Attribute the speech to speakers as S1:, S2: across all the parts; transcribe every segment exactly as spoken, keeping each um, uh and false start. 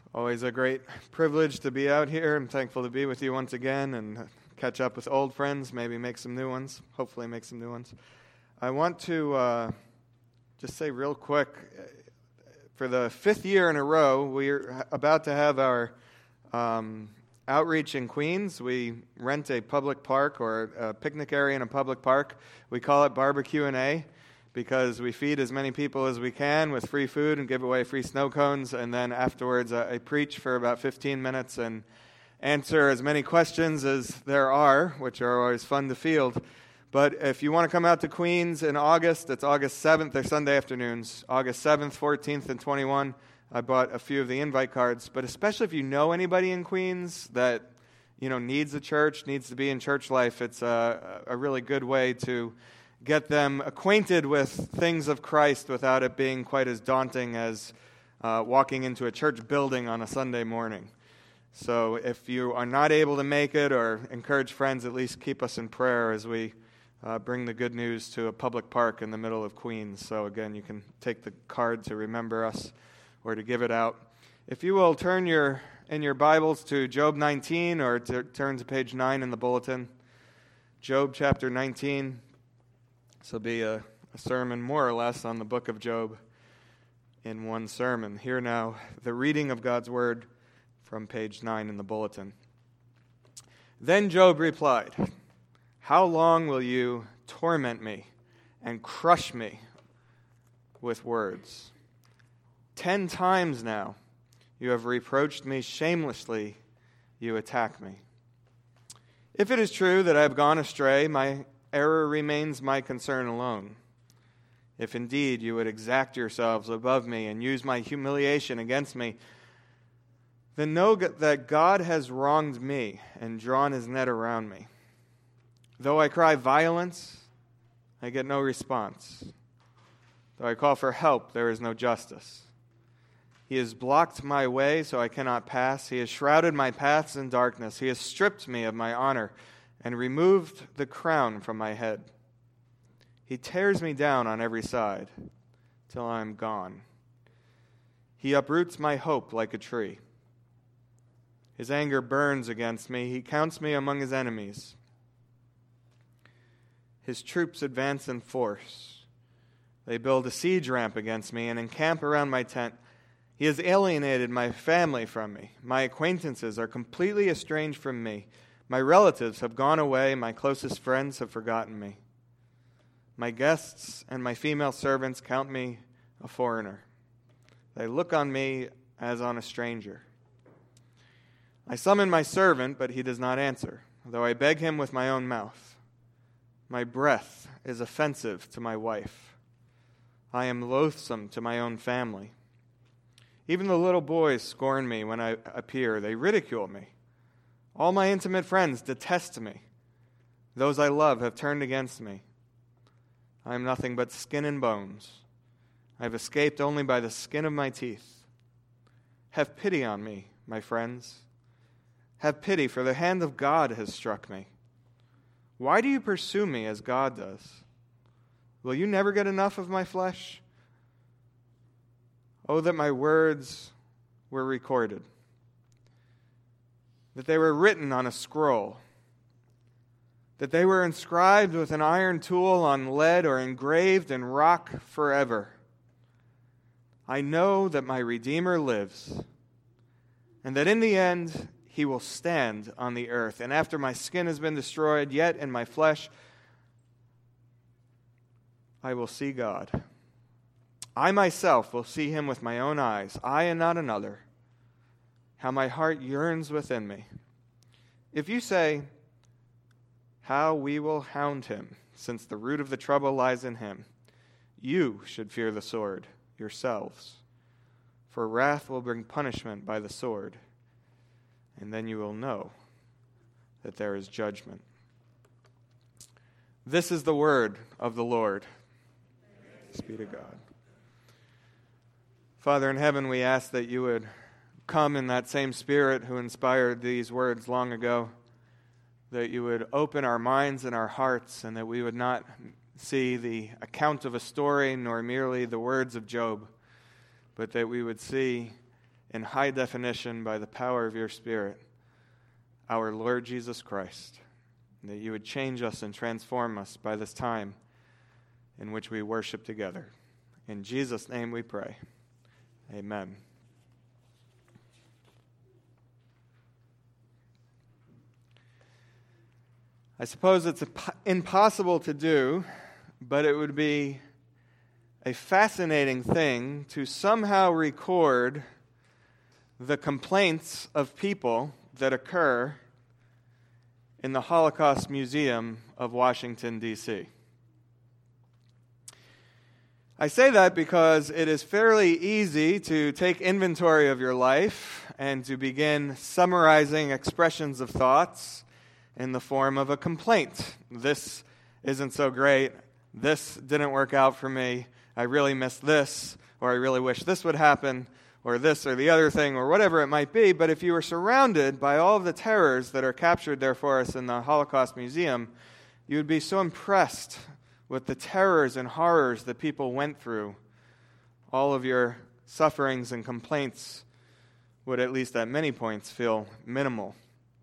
S1: Always a great privilege to be out here. I'm thankful to be with you once again and catch up with old friends, maybe make some new ones, hopefully make some new ones. I want to uh, just say real quick, for the fifth year in a row, we're about to have our um, outreach in Queens. We rent a public park or a picnic area in a public park. We call it Barbecue and A, because we feed as many people as we can with free food and give away free snow cones, and then afterwards uh, I preach for about fifteen minutes and answer as many questions as there are, which are always fun to field. But if you want to come out to Queens in August, it's August seventh, they're Sunday afternoons, August seventh, fourteenth, and twenty-first. I bought a few of the invite cards, but especially if you know anybody in Queens that you know needs a church, needs to be in church life, it's a, a really good way to get them acquainted with things of Christ without it being quite as daunting as uh, walking into a church building on a Sunday morning. So if you are not able to make it or encourage friends, at least keep us in prayer as we uh, bring the good news to a public park in the middle of Queens. So again, you can take the card to remember us or to give it out. If you will turn your in your Bibles to Job nineteen or to turn to page nine in the bulletin. Job chapter nineteen. This will be a, a sermon more or less on the book of Job in one sermon. Hear now the reading of God's word from page nine in the bulletin. Then Job replied, "How long will you torment me and crush me with words? Ten times now you have reproached me shamelessly, you attack me. If it is true that I have gone astray, my error remains my concern alone. If indeed you would exact yourselves above me and use my humiliation against me, then know that God has wronged me and drawn his net around me. Though I cry violence, I get no response. Though I call for help, there is no justice. He has blocked my way so I cannot pass. He has shrouded my paths in darkness. He has stripped me of my honor and removed the crown from my head. He tears me down on every side till I am gone. He uproots my hope like a tree. His anger burns against me. He counts me among his enemies. His troops advance in force. They build a siege ramp against me and encamp around my tent. He has alienated my family from me. My acquaintances are completely estranged from me. My relatives have gone away. My closest friends have forgotten me. My guests and my female servants count me a foreigner. They look on me as on a stranger. I summon my servant, but he does not answer, though I beg him with my own mouth. My breath is offensive to my wife. I am loathsome to my own family. Even the little boys scorn me when I appear. They ridicule me. All my intimate friends detest me. Those I love have turned against me. I am nothing but skin and bones. I have escaped only by the skin of my teeth. Have pity on me, my friends. Have pity, for the hand of God has struck me. Why do you pursue me as God does? Will you never get enough of my flesh? Oh, that my words were recorded, that they were written on a scroll, that they were inscribed with an iron tool on lead or engraved in rock forever. I know that my Redeemer lives, and that in the end he will stand on the earth. And after my skin has been destroyed, yet in my flesh I will see God. I myself will see him with my own eyes, I and not another. How my heart yearns within me. If you say, how we will hound him, since the root of the trouble lies in him, you should fear the sword yourselves. For wrath will bring punishment by the sword, and then you will know that there is judgment. This is the word of the Lord. Thanks be to God. Father in heaven, we ask that you would come in that same Spirit who inspired these words long ago, that you would open our minds and our hearts, and that we would not see the account of a story nor merely the words of Job, but that we would see in high definition by the power of your Spirit, our Lord Jesus Christ, and that you would change us and transform us by this time in which we worship together. In Jesus' name we pray. Amen. I suppose it's impossible to do, but it would be a fascinating thing to somehow record the complaints of people that occur in the Holocaust Museum of Washington, D C I say that because it is fairly easy to take inventory of your life and to begin summarizing expressions of thoughts in the form of a complaint. This isn't so great. This didn't work out for me. I really missed this, or I really wish this would happen, or this or the other thing, or whatever it might be. But if you were surrounded by all of the terrors that are captured there for us in the Holocaust Museum, you would be so impressed with the terrors and horrors that people went through. All of your sufferings and complaints would, at least at many points, feel minimal.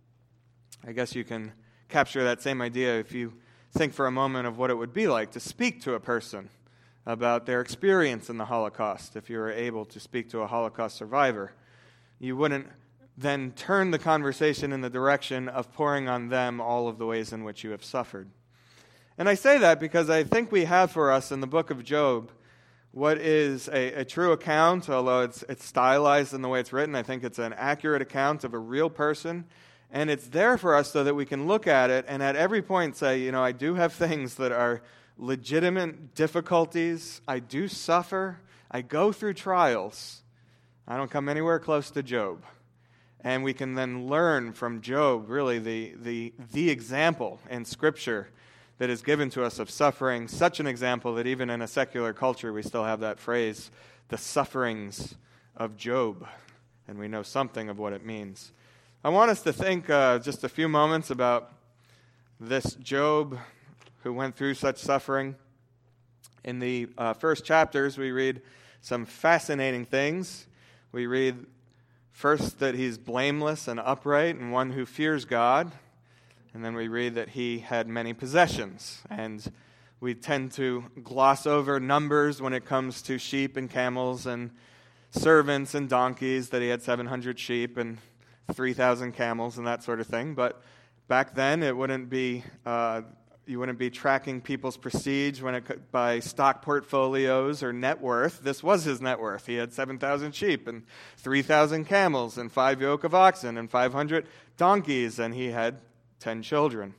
S1: I guess you can capture that same idea if you think for a moment of what it would be like to speak to a person about their experience in the Holocaust. If you were able to speak to a Holocaust survivor, you wouldn't then turn the conversation in the direction of pouring on them all of the ways in which you have suffered. And I say that because I think we have for us in the book of Job what is a, a true account, although it's, it's stylized in the way it's written. I think it's an accurate account of a real person. And it's there for us so that we can look at it and at every point say, you know, I do have things that are legitimate difficulties. I do suffer. I go through trials. I don't come anywhere close to Job. And we can then learn from Job, really, the, the, the example in Scripture that is given to us of suffering, such an example that even in a secular culture we still have that phrase, the sufferings of Job, and we know something of what it means. I want us to think uh, just a few moments about this Job who went through such suffering. In the uh, first chapters, we read some fascinating things. We read first that he's blameless and upright and one who fears God. And then we read that he had many possessions. And we tend to gloss over numbers when it comes to sheep and camels and servants and donkeys, that he had seven hundred sheep and three thousand camels and that sort of thing. But back then, it wouldn't be uh, you wouldn't be tracking people's prestige when it by stock portfolios or net worth. This was his net worth. He had seven thousand sheep and three thousand camels and five yoke of oxen and five hundred donkeys, and he had ten children.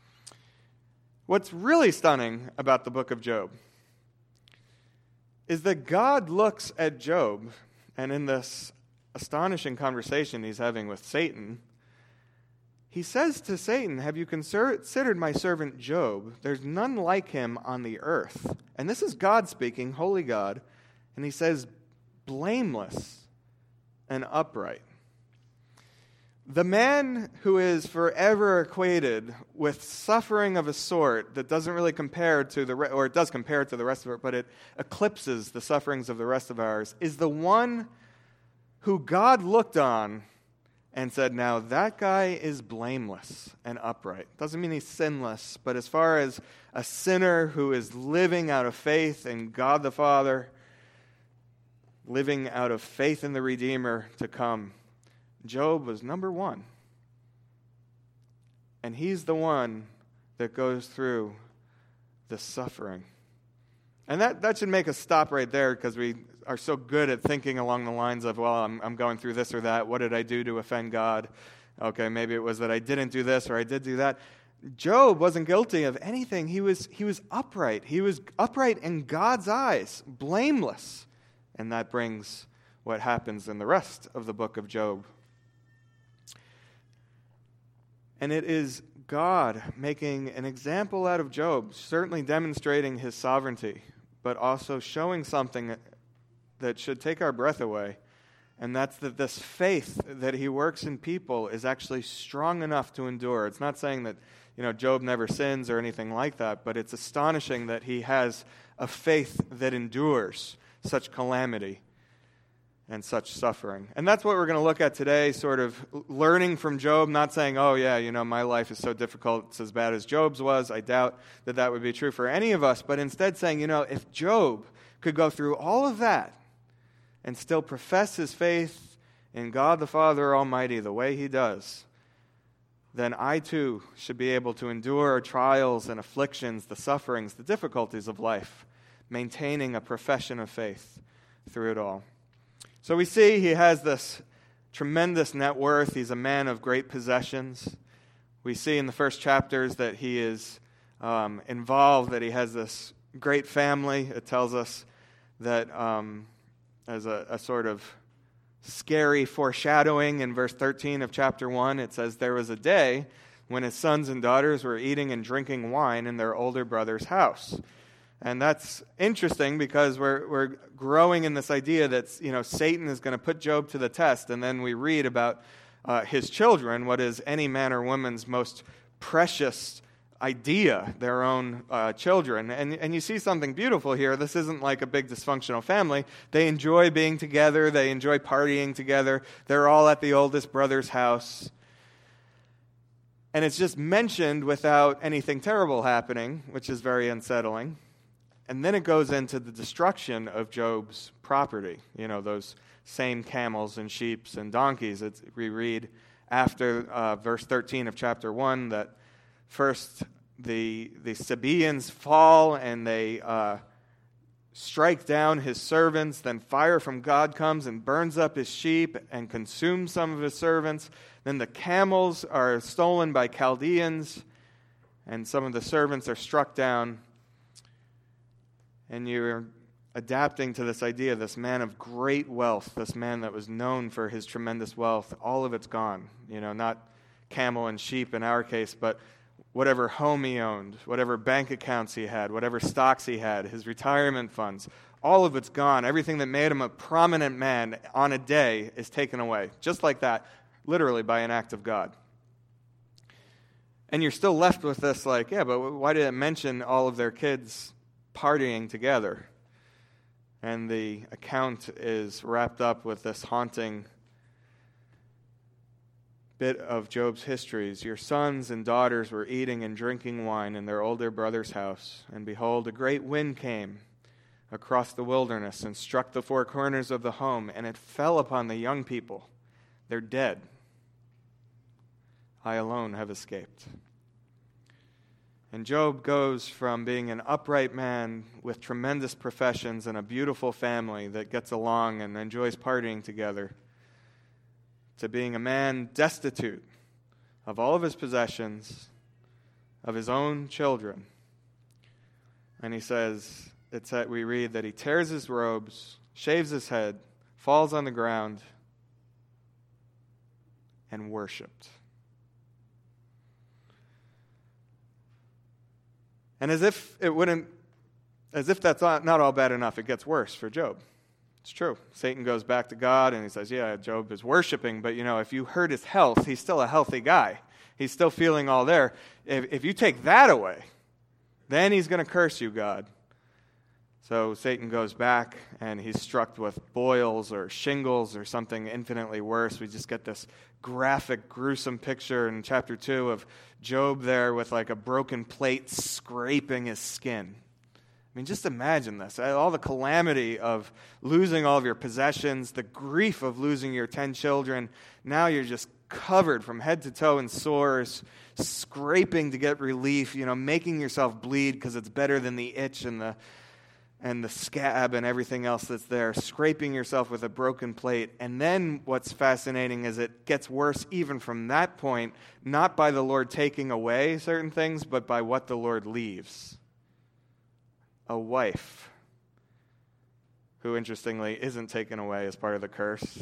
S1: What's really stunning about the book of Job is that God looks at Job, and in this astonishing conversation he's having with Satan, he says to Satan, have you considered my servant Job? There's none like him on the earth. And this is God speaking, holy God, and he says, blameless and upright. The man who is forever equated with suffering of a sort that doesn't really compare to the, re- or it does compare to the rest of it, but it eclipses the sufferings of the rest of ours, is the one who God looked on and said, now that guy is blameless and upright. Doesn't mean he's sinless, but as far as a sinner who is living out of faith in God the Father, living out of faith in the Redeemer to come, Job was number one. And he's the one that goes through the suffering. And that, that should make us stop right there, because we are so good at thinking along the lines of, well, I'm, I'm going through this or that. What did I do to offend God? Okay, maybe it was that I didn't do this or I did do that. Job wasn't guilty of anything. He was, he was upright. He was upright in God's eyes, blameless. And that brings what happens in the rest of the book of Job. And it is God making an example out of Job, certainly demonstrating his sovereignty, but also showing something that should take our breath away. And that's that this faith that he works in people is actually strong enough to endure. It's not saying that, you know, Job never sins or anything like that, but it's astonishing that he has a faith that endures such calamity. and such suffering. And that's what we're going to look at today, sort of learning from Job, not saying, oh yeah, you know, my life is so difficult, it's as bad as Job's was. I doubt that that would be true for any of us, but instead saying, you know, if Job could go through all of that and still profess his faith in God the Father Almighty the way he does, then I too should be able to endure trials and afflictions, the sufferings, the difficulties of life, maintaining a profession of faith through it all. So we see he has this tremendous net worth. He's a man of great possessions. We see in the first chapters that he is um, involved, that he has this great family. It tells us that um, as a, a sort of scary foreshadowing in verse thirteen of chapter one, it says, there was a day when his sons and daughters were eating and drinking wine in their older brother's house. And that's interesting because we're we're growing in this idea that, you know, Satan is going to put Job to the test, and then we read about uh, his children, what is any man or woman's most precious idea, their own uh, children. And and you see something beautiful here. This isn't like a big dysfunctional family. They enjoy being together. They enjoy partying together. They're all at the oldest brother's house. And it's just mentioned without anything terrible happening, which is very unsettling. And then it goes into the destruction of Job's property. You know, those same camels and sheep and donkeys. It's, we read after uh, verse thirteen of chapter one that first the the Sabaeans fall and they uh, strike down his servants. Then fire from God comes and burns up his sheep and consumes some of his servants. Then the camels are stolen by Chaldeans, and some of the servants are struck down. And you're adapting to this idea, this man of great wealth, this man that was known for his tremendous wealth. All of it's gone. You know, not camel and sheep in our case, but whatever home he owned, whatever bank accounts he had, whatever stocks he had, his retirement funds, all of it's gone. Everything that made him a prominent man on a day is taken away. Just like that, literally by an act of God. And you're still left with this like, yeah, but why did it mention all of their kids partying together? And the account is wrapped up with this haunting bit of Job's histories. Your sons and daughters were eating and drinking wine in their older brother's house, and behold, a great wind came across the wilderness and struck the four corners of the home, and it fell upon the young people. They're dead. I alone have escaped. And Job goes from being an upright man with tremendous professions and a beautiful family that gets along and enjoys partying together to being a man destitute of all of his possessions, of his own children. And he says, it's that we read that he tears his robes, shaves his head, falls on the ground, and worshipped. And as if it wouldn't, as if that's not all bad enough, it gets worse for Job. It's true. Satan goes back to God and he says, yeah, Job is worshiping, but you know, if you hurt his health, he's still a healthy guy. He's still feeling all there. If, if you take that away, then he's going to curse you, God. So Satan goes back and he's struck with boils or shingles or something infinitely worse. We just get this graphic, gruesome picture in chapter two of Job there with like a broken plate scraping his skin. I mean, just imagine this. All the calamity of losing all of your possessions, the grief of losing your ten children. Now you're just covered from head to toe in sores, scraping to get relief, you know, making yourself bleed because it's better than the itch and the and the scab and everything else that's there, scraping yourself with a broken plate. And then what's fascinating is it gets worse even from that point, not by the Lord taking away certain things, but by what the Lord leaves. A wife who, interestingly, isn't taken away as part of the curse.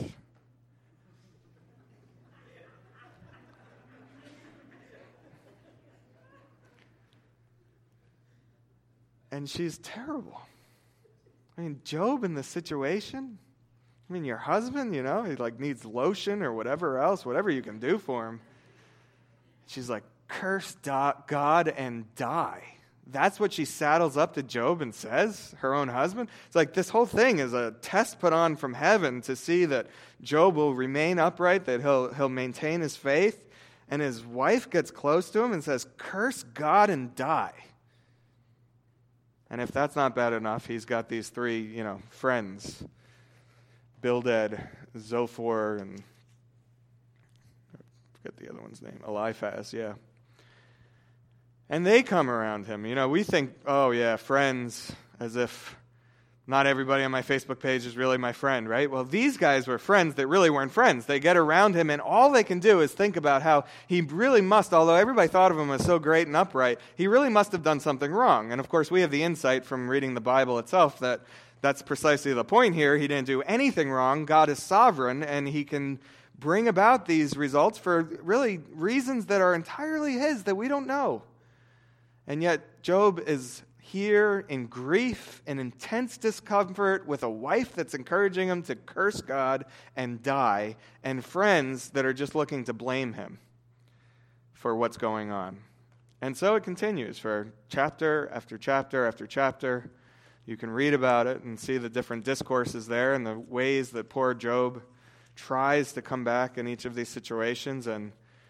S1: And she's terrible. I mean, Job in this situation, I mean, your husband, you know, he like needs lotion or whatever else, whatever you can do for him. She's like, curse God and die. That's what she saddles up to Job and says, her own husband. It's like this whole thing is a test put on from heaven to see that Job will remain upright, that he'll he'll maintain his faith. And his wife gets close to him and says, curse God and die. And if that's not bad enough, he's got these three, you know, friends, Bildad, Zophar, and I forget the other one's name, Eliphaz, yeah. And they come around him. You know, we think, oh yeah, friends, as if not everybody on my Facebook page is really my friend, right? Well, these guys were friends that really weren't friends. They get around him, and all they can do is think about how he really must, although everybody thought of him as so great and upright, he really must have done something wrong. And of course, we have the insight from reading the Bible itself that that's precisely the point here. He didn't do anything wrong. God is sovereign, and he can bring about these results for really reasons that are entirely his that we don't know. And yet, Job is here in grief and intense discomfort with a wife that's encouraging him to curse God and die, and friends that are just looking to blame him for what's going on. And so it continues for chapter after chapter after chapter. You can read about it and see the different discourses there and the ways that poor Job tries to come back in each of these situations and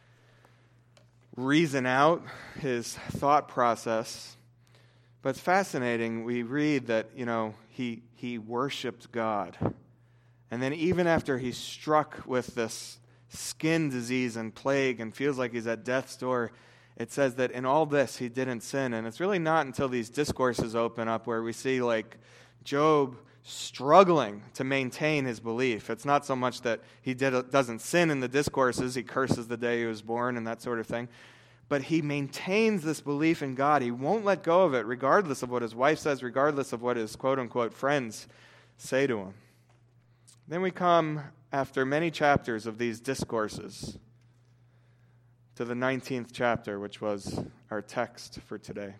S1: reason out his thought process. But it's fascinating. We read that, you know, he he worshiped God. And then even after he's struck with this skin disease and plague and feels like he's at death's door, it says that in all this he didn't sin. And it's really not until these discourses open up where we see like Job struggling to maintain his belief. It's not so much that he did, doesn't sin in the discourses, he curses the day he was born and that sort of thing, but he maintains this belief in God. He won't let go of it, regardless of what his wife says, regardless of what his quote-unquote friends say to him. Then we come, after many chapters of these discourses, to the nineteenth chapter, which was our text for today.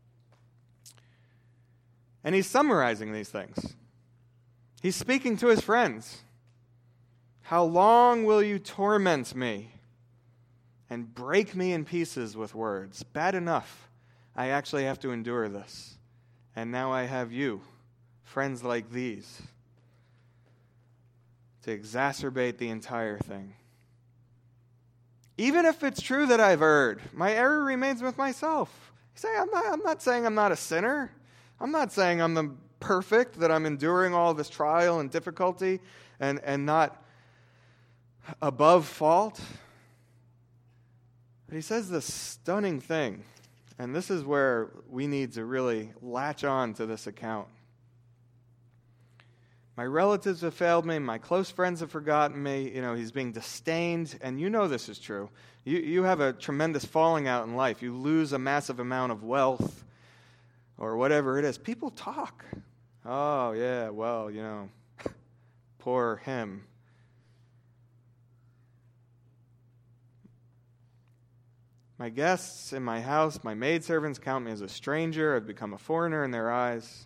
S1: And he's summarizing these things. He's speaking to his friends. How long will you torment me and break me in pieces with words? Bad enough, I actually have to endure this. And now I have you, friends like these, to exacerbate the entire thing. Even if it's true that I've erred, my error remains with myself. You say, I'm not, I'm not saying I'm not a sinner. I'm not saying I'm the perfect, that I'm enduring all this trial and difficulty and, and not above fault. But he says this stunning thing, and this is where we need to really latch on to this account. My relatives have failed me. My close friends have forgotten me. You know, he's being disdained, and you know this is true. You, you have a tremendous falling out in life. You lose a massive amount of wealth or whatever it is. People talk. Oh, yeah, well, you know, poor him. My guests in my house, my maidservants count me as a stranger. I've become a foreigner in their eyes.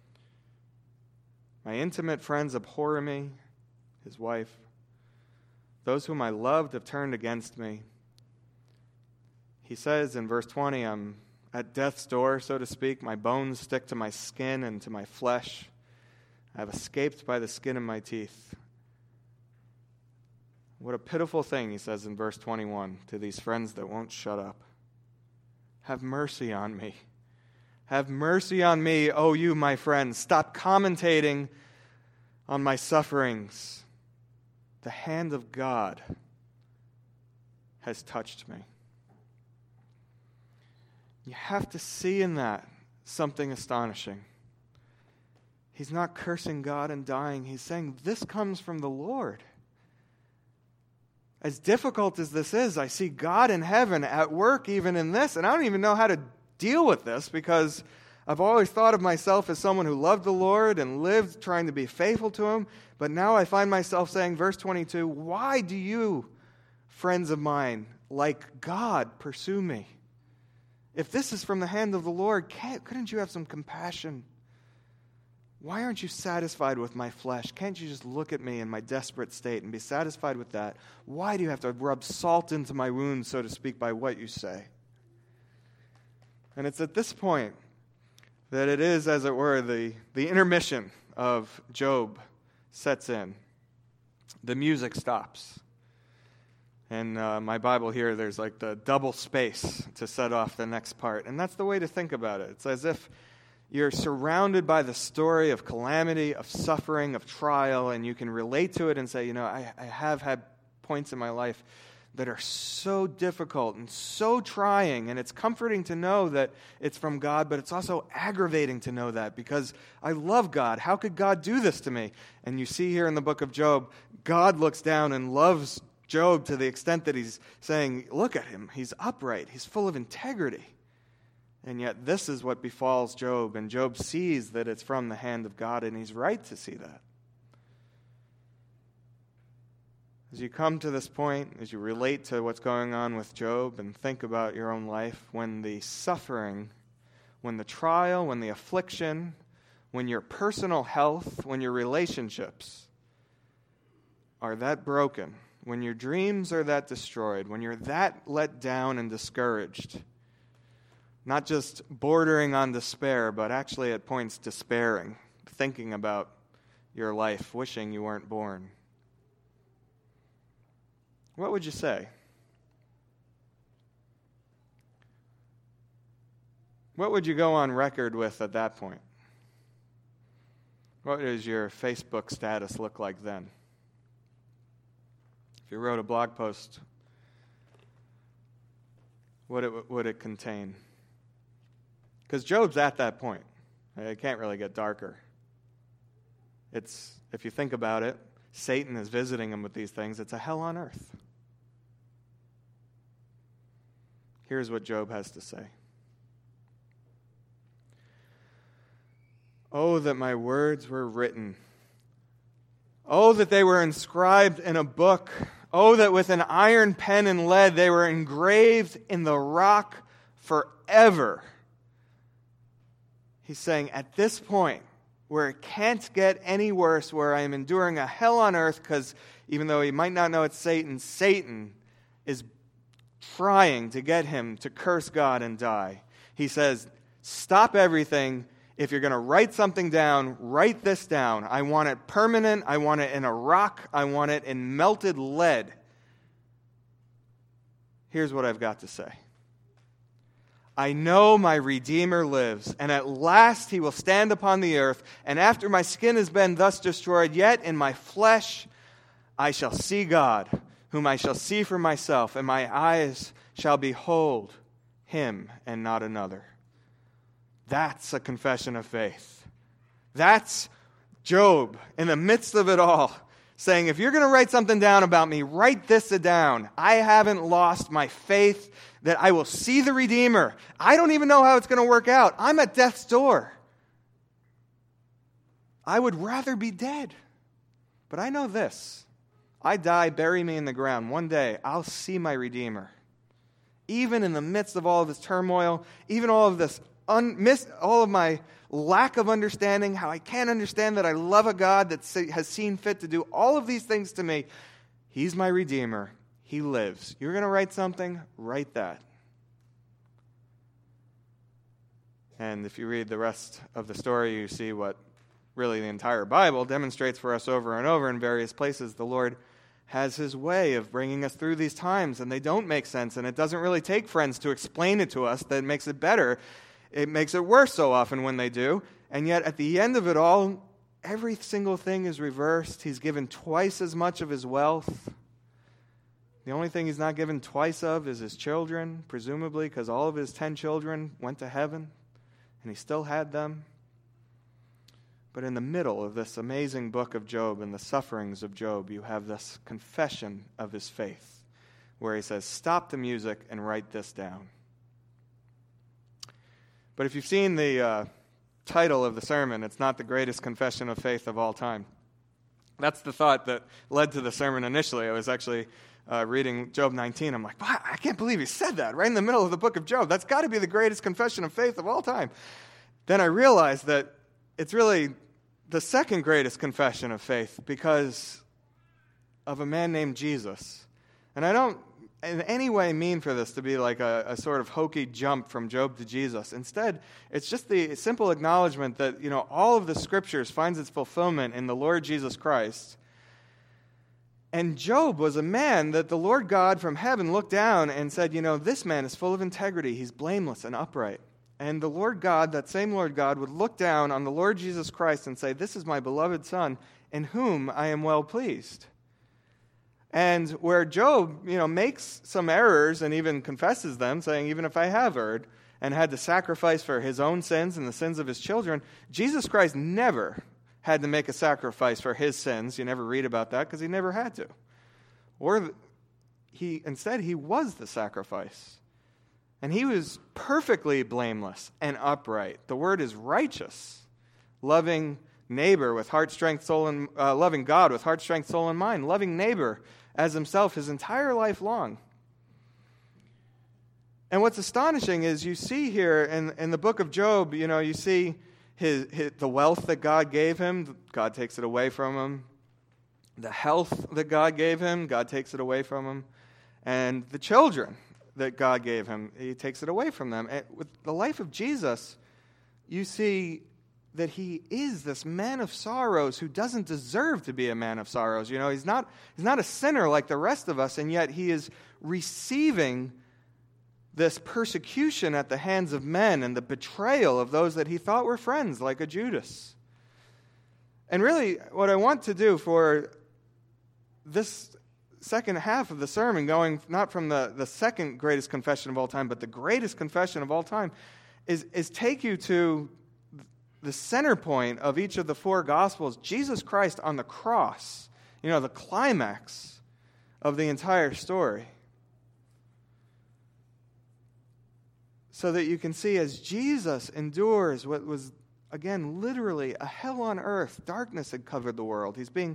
S1: My intimate friends abhor me, his wife. Those whom I loved have turned against me. He says in verse twenty, I'm at death's door, so to speak. My bones stick to my skin and to my flesh. I have escaped by the skin of my teeth. What a pitiful thing, he says in verse twenty-one, to these friends that won't shut up. Have mercy on me. Have mercy on me, oh you, my friends. Stop commentating on my sufferings. The hand of God has touched me. You have to see in that something astonishing. He's not cursing God and dying. He's saying this comes from the Lord. As difficult as this is, I see God in heaven at work even in this, and I don't even know how to deal with this because I've always thought of myself as someone who loved the Lord and lived trying to be faithful to Him, but now I find myself saying, verse twenty-two, why do you, friends of mine, like God, pursue me? If this is from the hand of the Lord, can't, couldn't you have some compassion? Why aren't you satisfied with my flesh? Can't you just look at me in my desperate state and be satisfied with that? Why do you have to rub salt into my wounds, so to speak, by what you say? And it's at this point that it is, as it were, the, the intermission of Job sets in. The music stops. And uh, my Bible here, there's like the double space to set off the next part. And that's the way to think about it. It's as if you're surrounded by the story of calamity, of suffering, of trial, and you can relate to it and say, you know, I, I have had points in my life that are so difficult and so trying, and it's comforting to know that it's from God, but it's also aggravating to know that because I love God. How could God do this to me? And you see here in the book of Job, God looks down and loves Job to the extent that he's saying, look at him, he's upright, he's full of integrity. And yet this is what befalls Job, and Job sees that it's from the hand of God, and he's right to see that. As you come to this point, as you relate to what's going on with Job and think about your own life, when the suffering, when the trial, when the affliction, when your personal health, when your relationships are that broken, when your dreams are that destroyed, when you're that let down and discouraged, not just bordering on despair, but actually at points despairing, thinking about your life, wishing you weren't born, what would you say? What would you go on record with at that point? What does your Facebook status look like then? If you wrote a blog post, what it, would it contain? Because Job's at that point. It can't really get darker. It's, if you think about it, Satan is visiting him with these things. It's a hell on earth. Here's what Job has to say. Oh, that my words were written. Oh, that they were inscribed in a book. Oh, that with an iron pen and lead they were engraved in the rock forever. He's saying, at this point, where it can't get any worse, where I am enduring a hell on earth, because even though he might not know it's Satan, Satan is trying to get him to curse God and die. He says, stop everything. If you're going to write something down, write this down. I want it permanent. I want it in a rock. I want it in melted lead. Here's what I've got to say. I know my Redeemer lives, and at last he will stand upon the earth, and after my skin has been thus destroyed, yet in my flesh I shall see God, whom I shall see for myself, and my eyes shall behold him and not another. That's a confession of faith. That's Job in the midst of it all, saying, if you're going to write something down about me, write this down. I haven't lost my faith that I will see the Redeemer. I don't even know how it's going to work out. I'm at death's door. I would rather be dead. But I know this. I die, bury me in the ground. One day, I'll see my Redeemer. Even in the midst of all of this turmoil, even all of this, un- miss, all of my lack of understanding, how I can't understand that I love a God that has seen fit to do all of these things to me. He's my Redeemer. He lives. You're going to write something? Write that. And if you read the rest of the story, you see what really the entire Bible demonstrates for us over and over in various places. The Lord has his way of bringing us through these times, and they don't make sense, and it doesn't really take friends to explain it to us that makes it better. It makes it worse so often when they do, and yet at the end of it all, every single thing is reversed. He's given twice as much of his wealth. The only thing he's not given twice of is his children, presumably because all of his ten children went to heaven, and he still had them. But in the middle of this amazing book of Job and the sufferings of Job, you have this confession of his faith, where he says, stop the music and write this down. But if you've seen the uh, title of the sermon, it's not the greatest confession of faith of all time. That's the thought that led to the sermon initially. I was actually uh, reading Job nineteen. I'm like, wow, I can't believe he said that right in the middle of the book of Job. That's got to be the greatest confession of faith of all time. Then I realized that it's really the second greatest confession of faith because of a man named Jesus. And I don't in any way mean for this to be like a, a sort of hokey jump from Job to Jesus. Instead, it's just the simple acknowledgement that, you know, all of the Scriptures finds its fulfillment in the Lord Jesus Christ. And Job was a man that the Lord God from heaven looked down and said, you know, this man is full of integrity. He's blameless and upright. And the Lord God, that same Lord God, would look down on the Lord Jesus Christ and say, this is my beloved Son, in whom I am well pleased. And where Job, you know, makes some errors and even confesses them, saying, even if I have erred, and had to sacrifice for his own sins and the sins of his children, Jesus Christ never had to make a sacrifice for his sins. You never read about that because he never had to. Or he instead, he was the sacrifice. And he was perfectly blameless and upright. The word is righteous, loving neighbor with heart, strength, soul, and uh, loving God with heart, strength, soul, and mind, loving neighbor as himself his entire life long. And what's astonishing is you see here in, in the book of Job, you know, you see his, his the wealth that God gave him, God takes it away from him. The health that God gave him, God takes it away from him. And the children that God gave him, he takes it away from them. And with the life of Jesus, you see that he is this man of sorrows who doesn't deserve to be a man of sorrows. You know, he's not, he's not a sinner like the rest of us, and yet he is receiving this persecution at the hands of men and the betrayal of those that he thought were friends, like a Judas. And really, what I want to do for this second half of the sermon, going not from the, the second greatest confession of all time, but the greatest confession of all time, is, is take you to the center point of each of the four Gospels, Jesus Christ on the cross, you know, the climax of the entire story. So that you can see as Jesus endures what was, again, literally a hell on earth, darkness had covered the world. He's being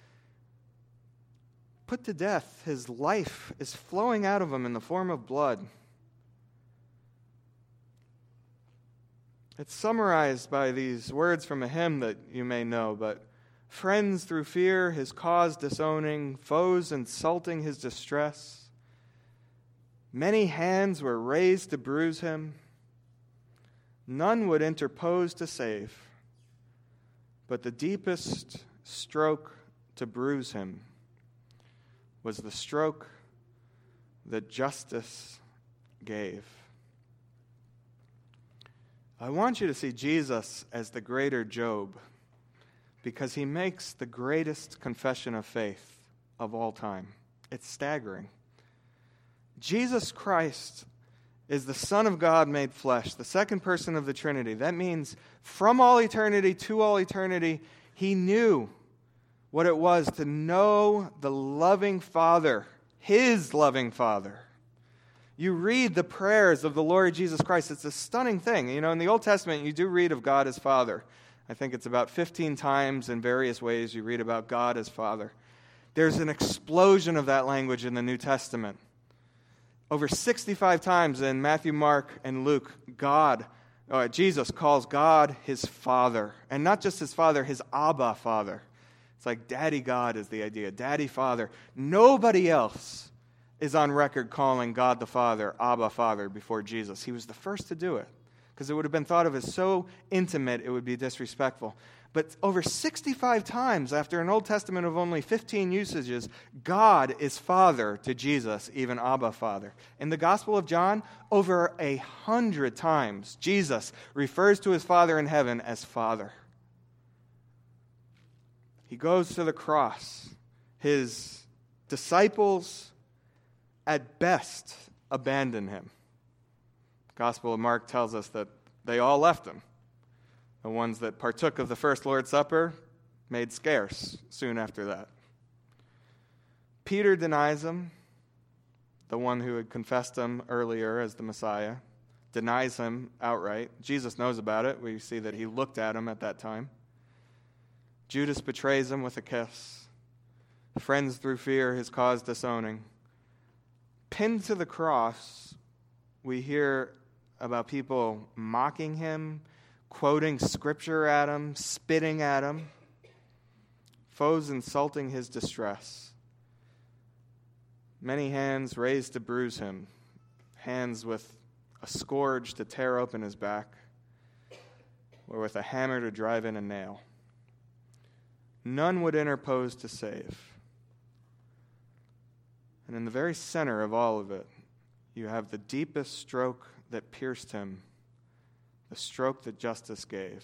S1: put to death. His life is flowing out of him in the form of blood. It's summarized by these words from a hymn that you may know, but friends through fear his cause disowning, foes insulting his distress. Many hands were raised to bruise him. None would interpose to save, but the deepest stroke to bruise him was the stroke that justice gave. I want you to see Jesus as the greater Job because he makes the greatest confession of faith of all time. It's staggering. Jesus Christ is the Son of God made flesh, the second person of the Trinity. That means from all eternity to all eternity, he knew what it was to know the loving Father, his loving Father. You read the prayers of the Lord Jesus Christ. It's a stunning thing. You know, in the Old Testament, you do read of God as Father. I think it's about fifteen times in various ways you read about God as Father. There's an explosion of that language in the New Testament. Over sixty-five times in Matthew, Mark, and Luke, God, uh, Jesus calls God his Father. And not just his Father, his Abba Father. It's like Daddy God is the idea. Daddy Father. Nobody else is on record calling God the Father, Abba Father, before Jesus. He was the first to do it because it would have been thought of as so intimate it would be disrespectful. But over sixty-five times after an Old Testament of only fifteen usages, God is Father to Jesus, even Abba Father. In the Gospel of John, over a hundred times, Jesus refers to his Father in heaven as Father. He goes to the cross. His disciples at best abandon him. The Gospel of Mark tells us that they all left him. The ones that partook of the first Lord's Supper made scarce soon after that. Peter denies him, the one who had confessed him earlier as the Messiah, denies him outright. Jesus knows about it. We see that he looked at him at that time. Judas betrays him with a kiss. Friends through fear his cause disowning. Pinned to the cross, we hear about people mocking him, quoting scripture at him, spitting at him, foes insulting his distress. many hands raised to bruise him, hands with a scourge to tear open his back, or with a hammer to drive in a nail. None would interpose to save. And in the very center of all of it, you have the deepest stroke that pierced him, the stroke that justice gave.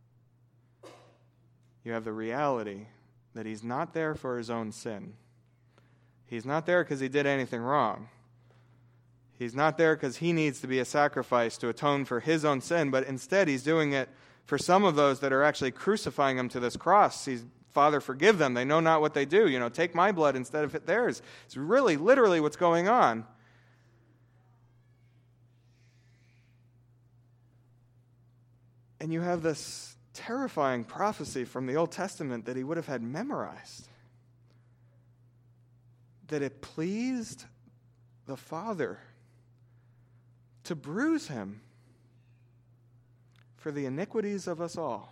S1: You have the reality that he's not there for his own sin. He's not there because he did anything wrong. He's not there because he needs to be a sacrifice to atone for his own sin, but instead he's doing it for some of those that are actually crucifying him to this cross. He's, Father, forgive them. They know not what they do. You know, take my blood instead of theirs. It's really, literally what's going on. And you have this terrifying prophecy from the Old Testament that he would have had memorized. That it pleased the Father to bruise him for the iniquities of us all.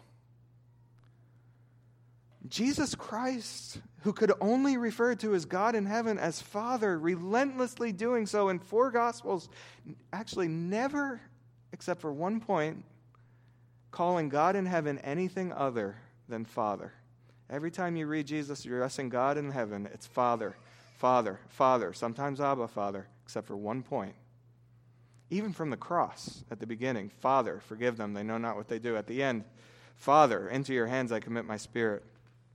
S1: Jesus Christ, who could only refer to his God in heaven as Father, relentlessly doing so in four Gospels, actually never, except for one point, calling God in heaven anything other than Father. Every time you read Jesus addressing God in heaven, it's Father, Father, Father, sometimes Abba, Father, except for one point. Even from the cross at the beginning, Father, forgive them, they know not what they do. At the end, Father, into your hands I commit my spirit.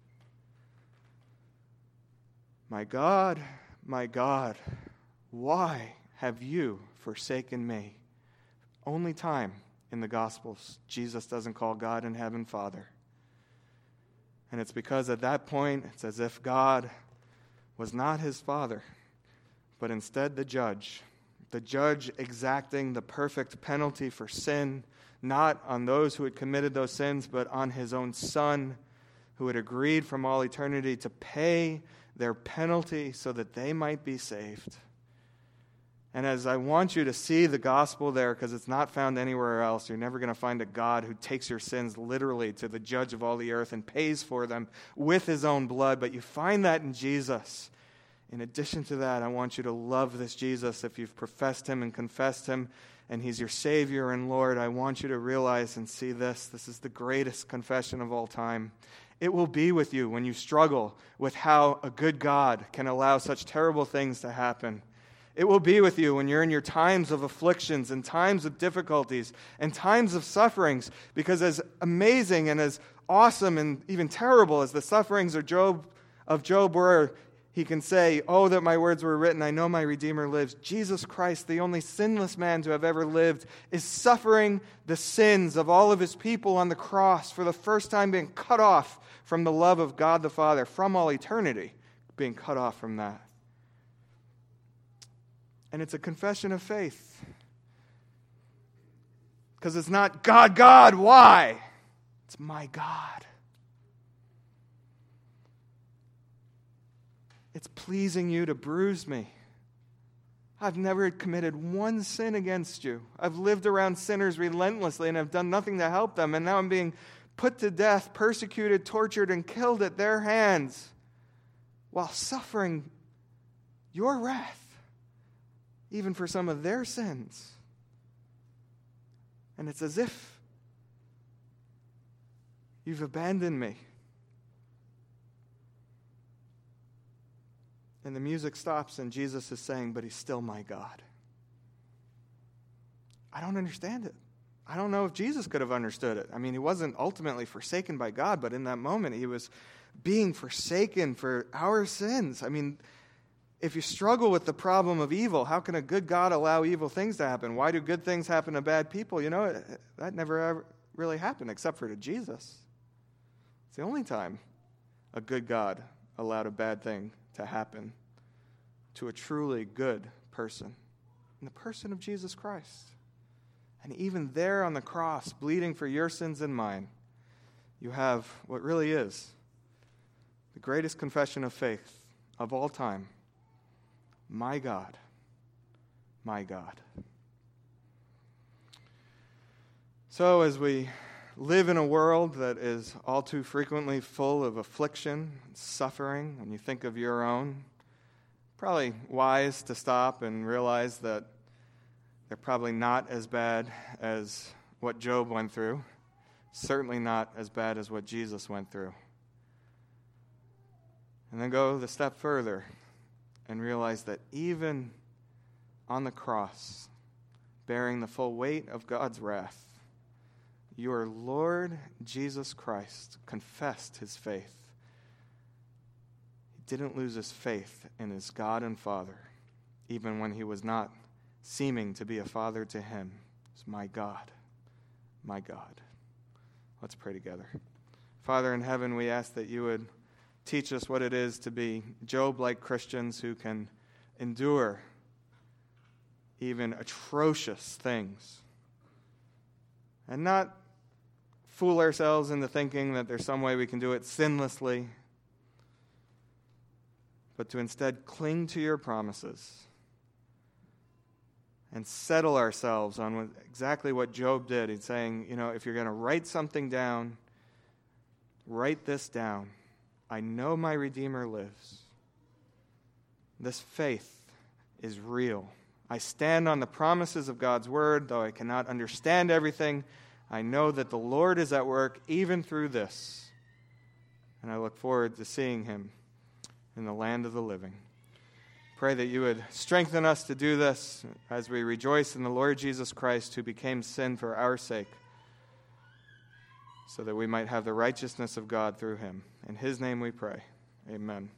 S1: My God, my God, why have you forsaken me? Only time in the Gospels Jesus doesn't call God in heaven Father. And it's because at that point, it's as if God was not his Father, but instead the judge. The judge exacting the perfect penalty for sin, not on those who had committed those sins, but on his own Son, who had agreed from all eternity to pay their penalty so that they might be saved. And as I want you to see the gospel there, because it's not found anywhere else, you're never going to find a God who takes your sins literally to the judge of all the earth and pays for them with his own blood, but you find that in Jesus. In addition to that, I want you to love this Jesus. If you've professed him and confessed him, and he's your Savior and Lord, I want you to realize and see this. This is the greatest confession of all time. It will be with you when you struggle with how a good God can allow such terrible things to happen. It will be with you when you're in your times of afflictions and times of difficulties and times of sufferings, because as amazing and as awesome and even terrible as the sufferings of Job, of Job were, he can say, oh, that my words were written, I know my Redeemer lives. Jesus Christ, the only sinless man to have ever lived, is suffering the sins of all of his people on the cross, for the first time being cut off from the love of God the Father, from all eternity, being cut off from that. And it's a confession of faith. Because it's not, God, God, why? It's my God. It's pleasing you to bruise me. I've never committed one sin against you. I've lived around sinners relentlessly and have done nothing to help them. And now I'm being put to death, persecuted, tortured, and killed at their hands while suffering your wrath, even for some of their sins. And it's as if you've abandoned me. And the music stops and Jesus is saying, but he's still my God. I don't understand it. I don't know if Jesus could have understood it. I mean, he wasn't ultimately forsaken by God, but in that moment he was being forsaken for our sins. I mean, if you struggle with the problem of evil, how can a good God allow evil things to happen? Why do good things happen to bad people? You know, that never ever really happened except for to Jesus. It's the only time a good God allowed a bad thing to happen to a truly good person, in the person of Jesus Christ. And even there on the cross, bleeding for your sins and mine, you have what really is the greatest confession of faith of all time. My God, my God. So as we live in a world that is all too frequently full of affliction and suffering, when you think of your own, probably wise to stop and realize that they're probably not as bad as what Job went through, certainly not as bad as what Jesus went through. And then go the step further and realize that even on the cross, bearing the full weight of God's wrath, your Lord Jesus Christ confessed his faith. He didn't lose his faith in his God and Father, even when he was not seeming to be a father to him. It's my God, my God. Let's pray together. Father in heaven, we ask that you would teach us what it is to be Job-like Christians who can endure even atrocious things and not fool ourselves into thinking that there's some way we can do it sinlessly, but to instead cling to your promises and settle ourselves on what, exactly what Job did. He's saying, you know, if you're going to write something down, write this down. I know my Redeemer lives. This faith is real. I stand on the promises of God's word, though I cannot understand everything. I know that the Lord is at work even through this. And I look forward to seeing him in the land of the living. Pray that you would strengthen us to do this as we rejoice in the Lord Jesus Christ, who became sin for our sake, so that we might have the righteousness of God through him. In his name we pray. Amen.